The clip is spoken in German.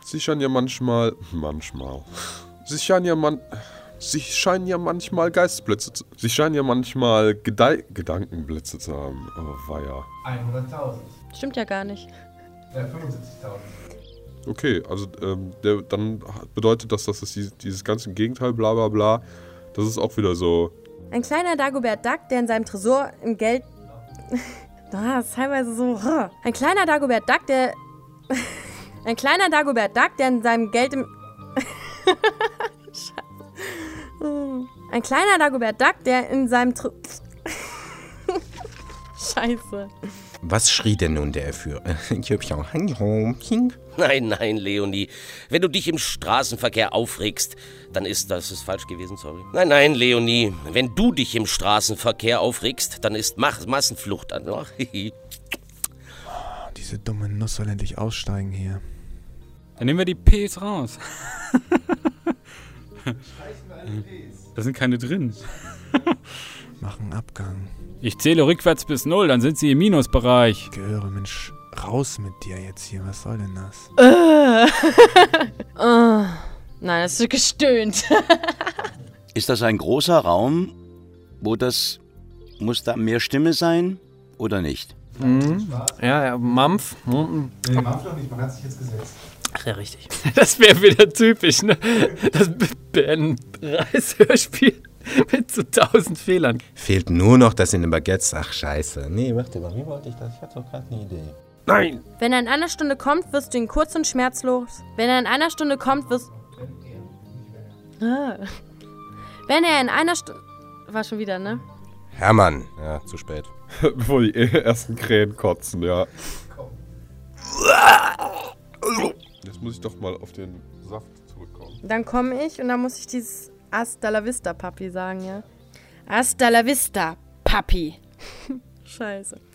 Sie scheinen ja manchmal... Sie scheinen ja manchmal Geistesblitze zu... Sie scheinen ja manchmal Gedankenblitze zu haben. Oh, weia. 100.000. Stimmt ja gar nicht. Ja, 75.000. Okay, also dann bedeutet das, dass es dieses ganze Gegenteil, bla bla bla, das ist auch wieder so... Ein kleiner Dagobert Duck, der in seinem Tresor im Geld... Das ist teilweise so... Ein kleiner Dagobert Duck, der... Ein kleiner Dagobert Duck, der in seinem Geld im... Scheiße. Ein kleiner Dagobert Duck, der in seinem... Scheiße. Was schrie denn nun der Entführer? Nein, nein, Leonie. Wenn du dich im Straßenverkehr aufregst, dann das ist falsch gewesen, sorry. Nein, nein, Leonie. Wenn du dich im Straßenverkehr aufregst, dann ist Massenflucht an. Diese dumme Nuss soll endlich aussteigen hier. Dann nehmen wir die Ps raus. Da sind keine drin. Machen Abgang. Ich zähle rückwärts bis 0, dann sind sie im Minusbereich. Göre, Mensch, raus mit dir jetzt hier. Was soll denn das? Nein, das ist gestöhnt. Ist das ein großer Raum, muss da mehr Stimme sein oder nicht? Ja, Mampf. Nee, Mampf doch nicht, man hat sich jetzt gesetzt. Ach ja, richtig. Das wäre wieder typisch, ne? Das Ben Reis-Hörspiel mit so 1000 Fehlern. Fehlt nur noch das in den Baguettes. Ach, scheiße. Nee, warte mal, wie wollte ich das? Ich hatte doch gerade eine Idee. Nein! Wenn er in einer Stunde kommt, wirst du ihn kurz und schmerzlos... Wenn er in einer Stunde kommt, wirst... Wenn er in einer Stunde... War schon wieder, ne? Hermann. Ja, zu spät. Bevor die ersten Krähen kotzen, ja. Jetzt muss ich doch mal auf den Saft zurückkommen. Dann komme ich und dann muss ich dieses Hasta la vista, Papi sagen, ja? Hasta la vista, Papi. Scheiße.